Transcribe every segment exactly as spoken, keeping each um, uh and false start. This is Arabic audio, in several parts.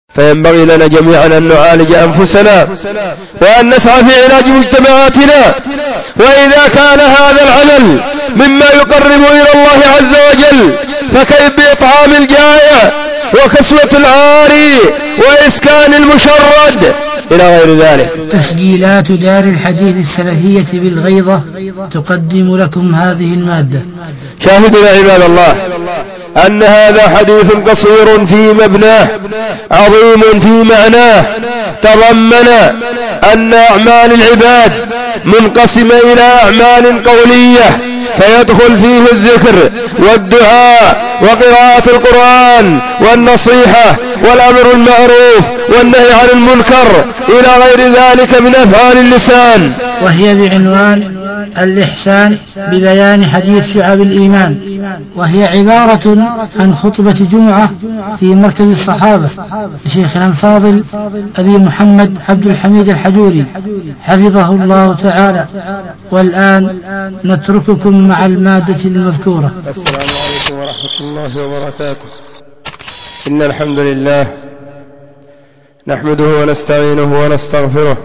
فينبغي لنا جميعا أن نعالج أنفسنا وأن نسعى في علاج مجتمعاتنا. وإذا كان هذا العمل مما يقرب إلى الله عز وجل فكيف بإطعام الجائع وكسوة العاري وإسكان المشرد إلى غير ذلك. تسجيلات دار الحديث السلفية بالغيضة تقدم لكم هذه المادة. شاهدنا عباد الله أن هذا حديث قصير في مبناه عظيم في معناه، تضمن أن أعمال العباد منقسمة إلى أعمال قولية فيدخل فيه الذكر والدعاء وقراءة القرآن والنصيحة والأمر بالمعروف والنهي عن المنكر إلى غير ذلك من أفعال اللسان، وهي بعنوان الإحسان ببيان حديث شعب الإيمان، وهي عبارة عن خطبة جمعة في مركز الصحابة لشيخنا الفاضل أبي محمد عبد الحميد الحجوري حفظه الله تعالى. والآن نترككم مع المادة المذكورة. السلام عليكم ورحمة الله وبركاته. إن الحمد لله نحمده ونستعينه ونستغفره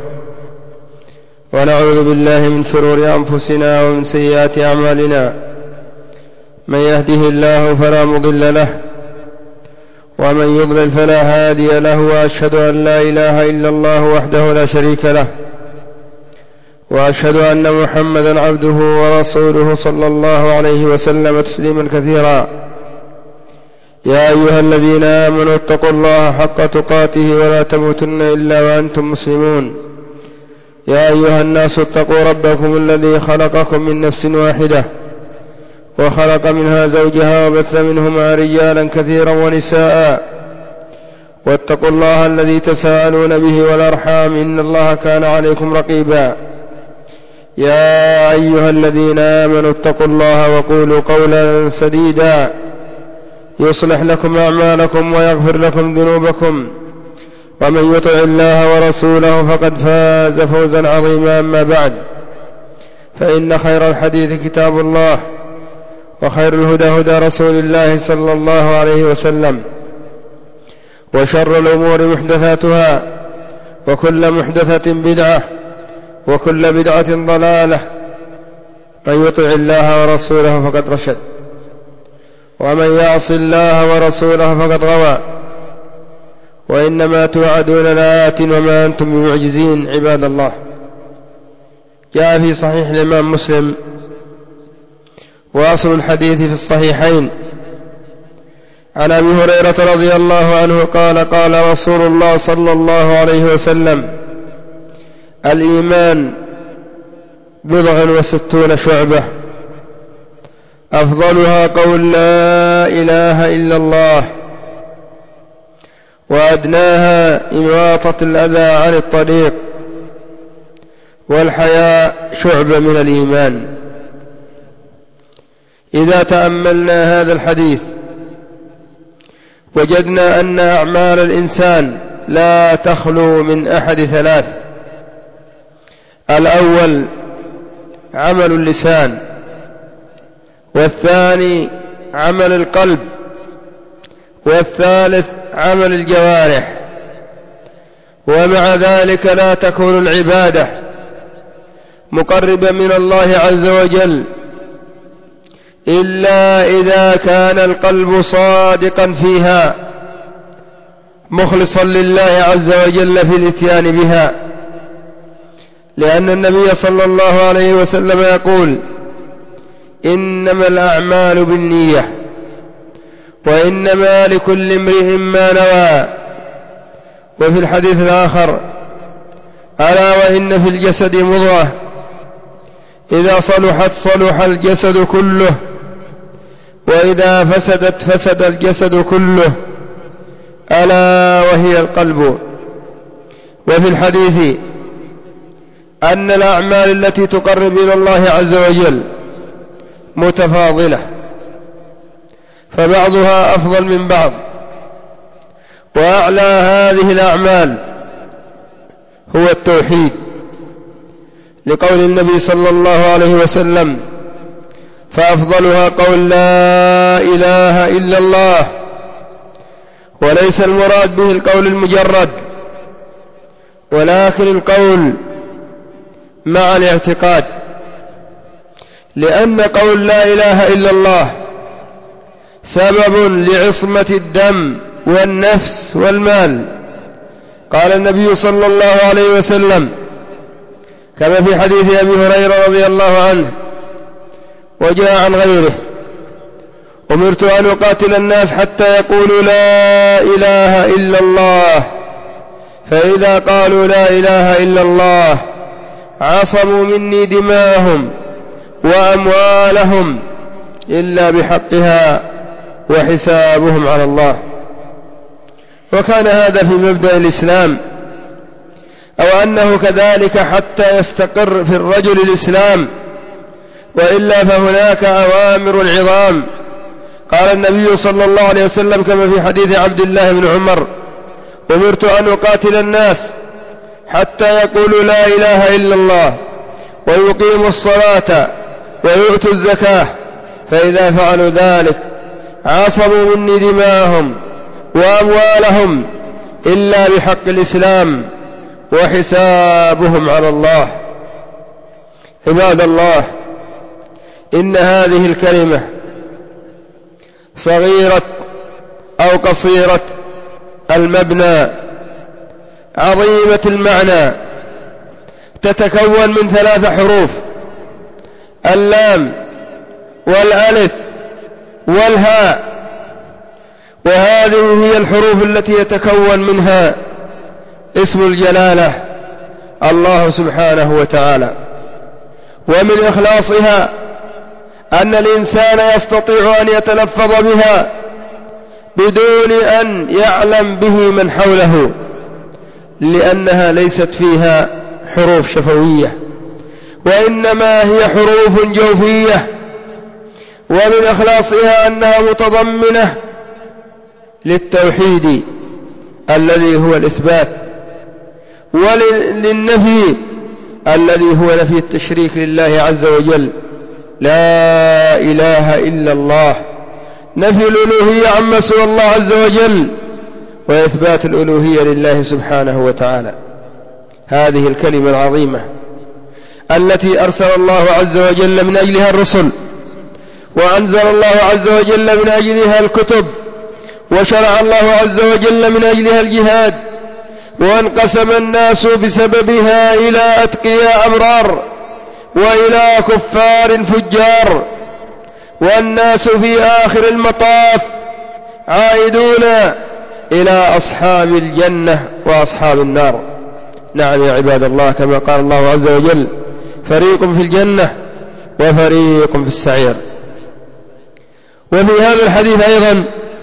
ونعوذ بالله من شرور أنفسنا ومن سيئات أعمالنا. من يهده الله فلا مضل له ومن يضلل فلا هادي له، وأشهد أن لا إله إلا الله وحده لا شريك له، وأشهد أن محمدا عبده ورسوله صلى الله عليه وسلم تسليما كثيرا. يا أيها الذين آمنوا اتقوا الله حق تقاته ولا تموتن إلا وأنتم مسلمون. يا أيها الناس اتقوا ربكم الذي خلقكم من نفس واحدة وخلق منها زوجها وبث منهما رجالا كثيرا ونساء، واتقوا الله الذي تساءلون به والأرحام إن الله كان عليكم رقيبا. يا أيها الذين آمنوا اتقوا الله وقولوا قولا سديدا يصلح لكم أعمالكم ويغفر لكم ذنوبكم، ومن يطع الله ورسوله فقد فاز فوزا عظيما. أما بعد، فإن خير الحديث كتاب الله، وخير الهدى هدى رسول الله صلى الله عليه وسلم، وشر الأمور محدثاتها، وكل محدثة بدعة، وكل بدعة ضلالة. من يطع الله ورسوله فقد رشد، ومن يعص الله ورسوله فقد غوى. وإنما توعدون لآت وما أنتم بمعجزين. عباد الله، جاء في صحيح الإمام مسلم، وأصل الحديث في الصحيحين، عن أبي هريرة رضي الله عنه قال: قال رسول الله صلى الله عليه وسلم: الإيمان بضع وستون شعبة، أفضلها قول لا إله إلا الله، وأدناها إماطة الأذى عن الطريق، والحياء شعبة من الإيمان. إذا تأملنا هذا الحديث وجدنا أن أعمال الإنسان لا تخلو من أحد ثلاث: الأول عمل اللسان، والثاني عمل القلب، والثالث عمل الجوارح. ومع ذلك لا تكون العبادة مقربة من الله عز وجل إلا إذا كان القلب صادقا فيها مخلصا لله عز وجل في الاتيان بها، لأن النبي صلى الله عليه وسلم يقول: إنما الأعمال بالنية، وإنما لكل امرئ ما نوى. وفي الحديث الآخر: ألا وإن في الجسد مضغة إذا صلحت صلح الجسد كله، وإذا فسدت فسد الجسد كله، ألا وهي القلب. وفي الحديث أن الأعمال التي تقرب إلى الله عز وجل متفاضلة، فبعضها أفضل من بعض، وأعلى هذه الأعمال هو التوحيد، لقول النبي صلى الله عليه وسلم: فأفضلها قول لا إله إلا الله، وليس المراد به القول المجرد، ولكن القول مع الاعتقاد، لأن قول لا إله إلا الله سبب لعصمة الدم والنفس والمال. قال النبي صلى الله عليه وسلم كما في حديث أبي هريرة رضي الله عنه وجاء عن غيره: أمرت أن أقاتل الناس حتى يقولوا لا إله إلا الله، فإذا قالوا لا إله إلا الله عصموا مني دماءهم وأموالهم إلا بحقها وحسابهم على الله. وكان هذا في مبدأ الإسلام، أو أنه كذلك حتى يستقر في الرجل الإسلام، وإلا فهناك أوامر عظام. قال النبي صلى الله عليه وسلم كما في حديث عبد الله بن عمر: أمرت أن أقاتل الناس حتى يقولوا لا إله إلا الله ويقيموا الصلاة ويؤتوا الزكاة، فإذا فعلوا ذلك عصموا مني دماءهم وأموالهم إلا بحق الإسلام وحسابهم على الله. عباد الله، إن هذه الكلمة صغيرة أو قصيرة المبنى عظيمة المعنى، تتكون من ثلاث حروف: اللام والألف والهاء، وهذه هي الحروف التي يتكون منها اسم الجلالة الله سبحانه وتعالى. ومن إخلاصها أن الإنسان يستطيع أن يتلفظ بها بدون أن يعلم به من حوله، لأنها ليست فيها حروف شفوية، وإنما هي حروف جوفية. ومن إخلاصها أنها متضمنة للتوحيد الذي هو الإثبات، وللنفي الذي هو نفي التشريك لله عز وجل. لا إله إلا الله، نفي الألوهية عما سوى الله عز وجل، وإثبات الألوهية لله سبحانه وتعالى. هذه الكلمة العظيمة التي أرسل الله عز وجل من أجلها الرسل، وأنزل الله عز وجل من أجلها الكتب، وشرع الله عز وجل من أجلها الجهاد، وانقسم الناس بسببها إلى أتقياء أبرار وإلى كفار فجار، والناس في آخر المطاف عائدون إلى أصحاب الجنة وأصحاب النار. نعم يا عباد الله، كما قال الله عز وجل: فريق في الجنة وفريق في السعير. وفي هذا الحديث أيضا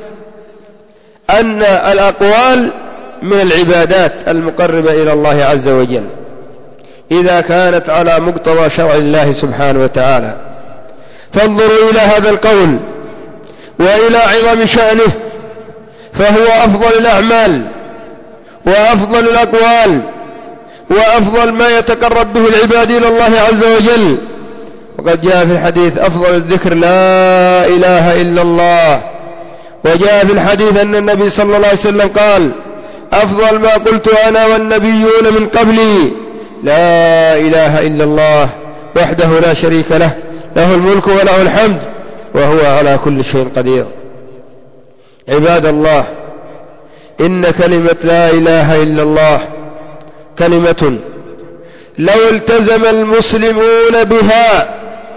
أن الأقوال من العبادات المقربة إلى الله عز وجل إذا كانت على مقتضى شرع الله سبحانه وتعالى. فانظروا إلى هذا القول وإلى عظم شأنه، فهو أفضل الأعمال وأفضل الأقوال وأفضل ما يتقرب به العباد إلى الله عز وجل. وقد جاء في الحديث: أفضل الذكر لا إله إلا الله. وجاء في الحديث أن النبي صلى الله عليه وسلم قال: أفضل ما قلت أنا والنبيون من قبلي لا إله إلا الله وحده لا شريك له، له الملك وله الحمد وهو على كل شيء قدير. عباد الله، إن كلمة لا إله إلا الله كلمة لو التزم المسلمون بها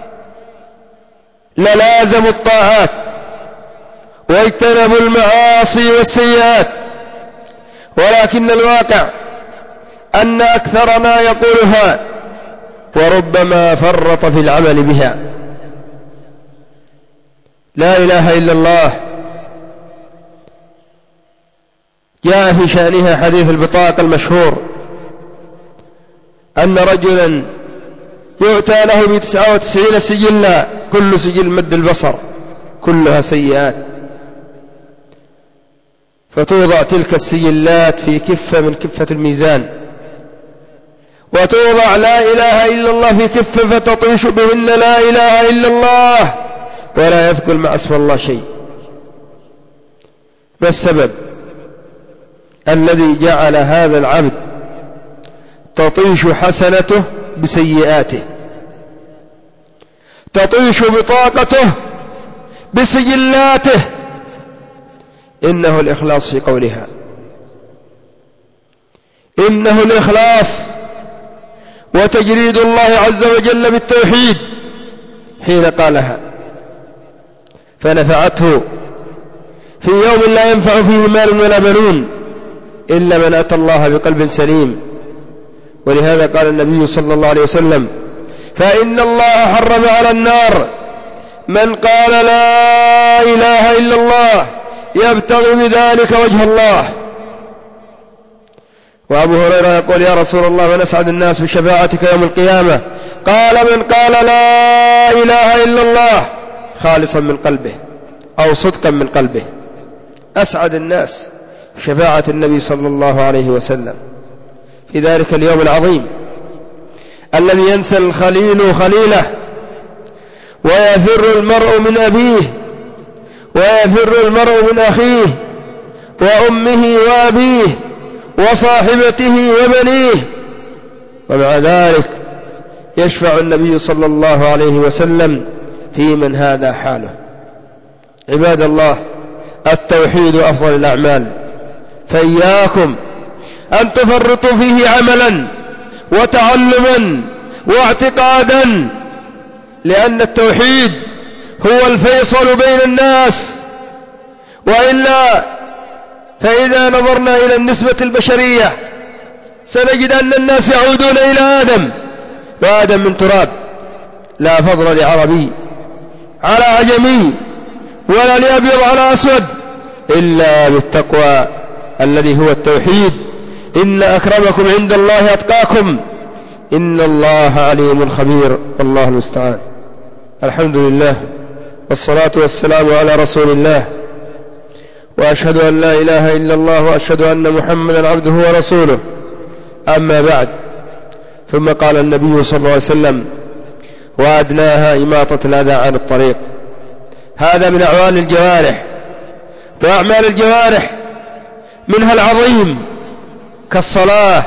للازموا الطاعات واجتنبوا المعاصي والسيئات، ولكن الواقع أن أكثرنا يقولها وربما فرط في العمل بها. لا إله إلا الله جاء في شأنها حديث البطاقة المشهور، أن رجلا يؤتى له بتسعة وتسعين سجلا، كل سجل مد البصر، كلها سيئات، فتوضع تلك السجلات في كفة من كفة الميزان، وتوضع لا إله إلا الله في كفة فتطيش بهن لا إله إلا الله ولا يذكر مع اسم الله شيء. ما السبب؟ الذي جعل هذا العبد تطيش حسنته بسيئاته، تطيش بطاقته بسجلاته، إنه الإخلاص في قولها، إنه الإخلاص وتجريد الله عز وجل بالتوحيد حين قالها، فنفعته في يوم لا ينفع فيه مال ولا بنون إلا من أتى الله بقلب سليم. ولهذا قال النبي صلى الله عليه وسلم: فإن الله حرم على النار من قال لا إله إلا الله يبتغي بذلك وجه الله. وأبو هريرة يقول: يا رسول الله من أسعد الناس بشفاعتك يوم القيامة؟ قال: من قال لا إله إلا الله خالصا من قلبه أو صدقا من قلبه. أسعد الناس بشفاعة النبي صلى الله عليه وسلم في ذلك اليوم العظيم الذي ينسى الخليل خليله، ويفر المرء من أبيه، ويفر المرء من أخيه وأمه وأبيه وصاحبته وبنيه، ومع ذلك يشفع النبي صلى الله عليه وسلم في من هذا حاله. عباد الله، التوحيد أفضل الأعمال، فإياكم أن تفرطوا فيه عملا وتعلما واعتقادا، لأن التوحيد هو الفيصل بين الناس، وإلا فإذا نظرنا إلى النسبة البشرية سنجد أن الناس يعودون إلى آدم، وآدم من تراب، لا فضل لعربي على عجمي ولا لأبيض على أسود إلا بالتقوى الذي هو التوحيد. إن أكرمكم عند الله أتقاكم إن الله عليم خبير، والله المستعان. الحمد لله والصلاة والسلام على رسول الله، وأشهد أن لا إله إلا الله، وأشهد أن محمدا عبده ورسوله. أما بعد، ثم قال النبي صلى الله عليه وسلم: وأدناها إماطة الأذى عن الطريق. هذا من أعمال الجوارح، وأعمال الجوارح منها العظيم كالصلاة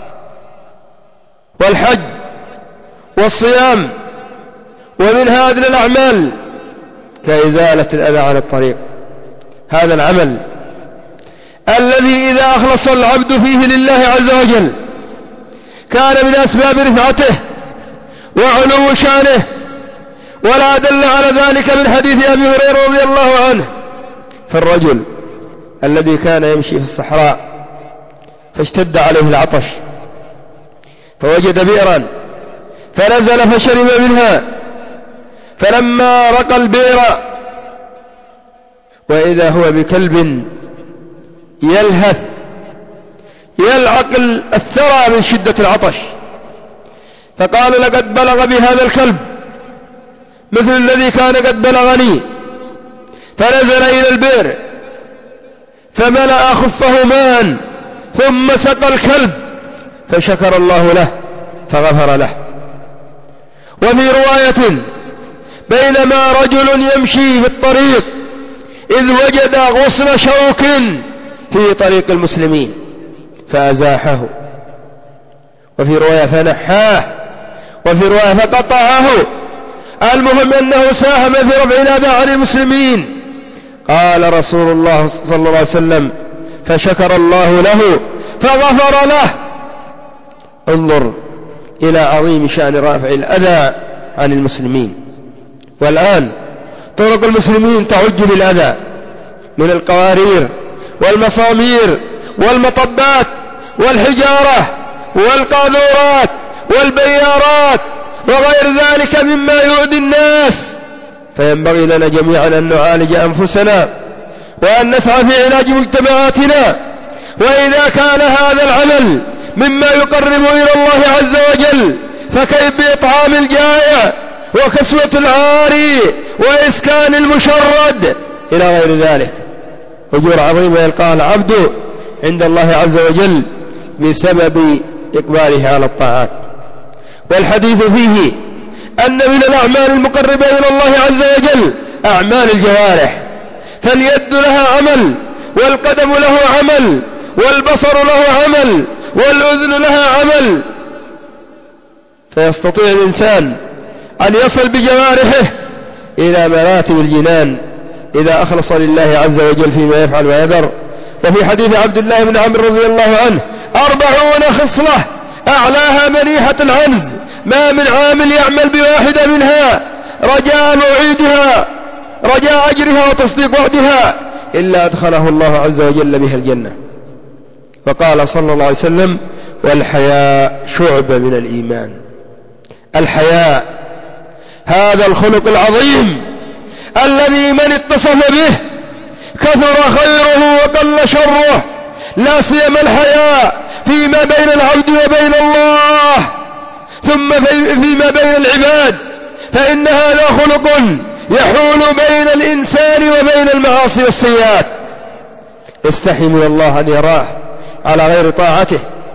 والحج والصيام، ومنها أدنى الأعمال كإزالة الأذى عن الطريق. هذا العمل الذي إذا أخلص العبد فيه لله عز وجل كان من أسباب رفعته وعلو شانه، ولا دل على ذلك من حديث أبي هريرة رضي الله عنه: فالرجل الذي كان يمشي في الصحراء فاشتد عليه العطش فوجد بئرا فنزل فشرب منها، فلما رقى البئر وإذا هو بكلب يلهث يلعق الثرى من شدة العطش، فقال: لقد بلغ بهذا الكلب مثل الذي كان قد بلغني. فنزل إلى البئر فملأ خفه ماء ثم سقى الكلب، فشكر الله له فغفر له. وفي رواية: بينما رجل يمشي في الطريق إذ وجد غصن شوك في طريق المسلمين فأزاحه، وفي رواية فنحاه، وفي رواية فقطعه. المهم أنه ساهم في رفع الأذى عن المسلمين. قال رسول الله صلى الله عليه وسلم: فشكر الله له فغفر له. انظر إلى عظيم شأن رافع الأذى عن المسلمين. والآن طرق المسلمين تعج بالأذى من القوارير والمصامير والمطبات والحجارة والقاذورات والبيارات وغير ذلك مما يؤذي الناس، فينبغي لنا جميعا أن نعالج أنفسنا وأن نسعى في علاج مجتمعاتنا. وإذا كان هذا العمل مما يقرب إلى الله عز وجل فكيف بإطعام الجائع وكسوة العاري وإسكان المشرد إلى غير ذلك. أجور عظيمة يلقاها العبد عند الله عز وجل بسبب إقباله على الطاعات. والحديث فيه أن من الأعمال المقربة إلى الله عز وجل أعمال الجوارح، فاليد لها عمل، والقدم له عمل، والبصر له عمل والأذن لها عمل، فيستطيع الإنسان أن يصل بجوارحه إلى مراتب الجنان إذا أخلص لله عز وجل فيما يفعل ويذر. وفي حديث عبد الله بن عمرو رضي الله عنه: أربعون خصلة أعلاها منيحة العنز، ما من عامل يعمل بواحدة منها رجاء موعدها رجاء أجرها وتصديق وعدها إلا أدخله الله عز وجل بها الجنة. فقال صلى الله عليه وسلم: والحياء شعبة من الإيمان. الحياء هذا الخلق العظيم الذي من اتصف به كثر خيره وقل شره، لا سيما الحياء فيما بين العبد وبين الله، ثم فيما بين العباد، فإن هذا خلق يحول بين الإنسان وبين المعاصي والسيئات. يستحي من الله أن يراه على غير طاعته،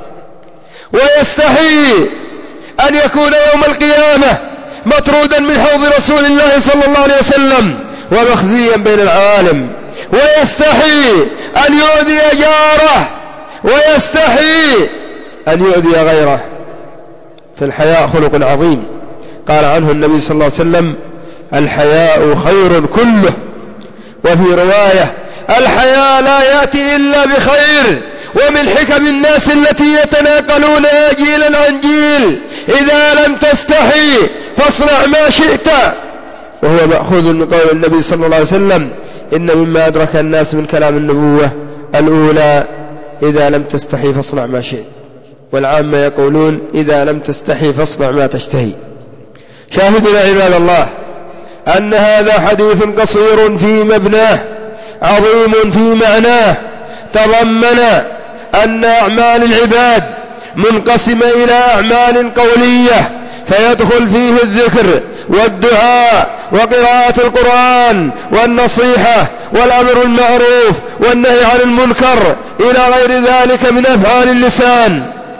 ويستحي أن يكون يوم القيامة مطرودا من حوض رسول الله صلى الله عليه وسلم ومخزيا بين العوالم، ويستحي أن يؤذي جاره، ويستحي أن يؤذي غيره. فالحياء خلق عظيم قال عنه النبي صلى الله عليه وسلم: الحياء خير كله. وفي رواية: الحياء لا يأتي إلا بخير. ومن حكم الناس التي يتناقلونها جيلا عن جيل: إذا لم تستحي فاصنع ما شئت. وهو مأخوذ من قول النبي صلى الله عليه وسلم: إن مما أدرك الناس من كلام النبوة الأولى: إذا لم تستحي فاصنع ما شئت. والعامة يقولون: إذا لم تستحي فاصنع ما تشتهي. شاهدنا عباد الله أن هذا حديث قصير في مبناه عظيم في معناه، تضمن أن أعمال العباد منقسمة إلى أعمال قولية، فيدخل فيه الذكر والدعاء وقراءة القرآن والنصيحة والأمر بالمعروف والنهي عن المنكر إلى غير ذلك من أفعال اللسان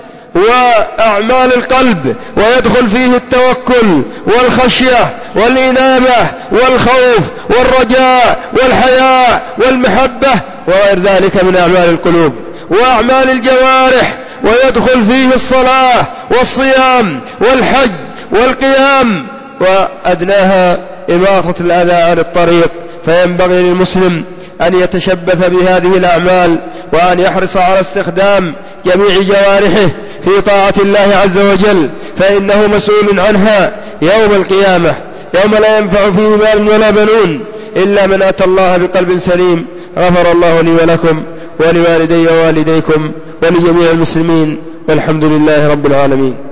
وأعمال القلب، ويدخل فيه التوكل والخشية والإنابة والخوف والرجاء والحياء والمحبة وغير ذلك من أعمال القلوب وأعمال الجوارح، ويدخل فيه الصلاة والصيام والحج والقيام، وأدناها إماطة الأذى عن الطريق. فينبغي للمسلم أن يتشبث بهذه الأعمال وأن يحرص على استخدام جميع جوارحه في طاعة الله عز وجل، فإنه مسؤول عنها يوم القيامة، يوم لا ينفع فيه مال ولا بنون إلا من أتى الله بقلب سليم. غفر الله لي ولكم ولوالدي ووالديكم ولجميع المسلمين، والحمد لله رب العالمين.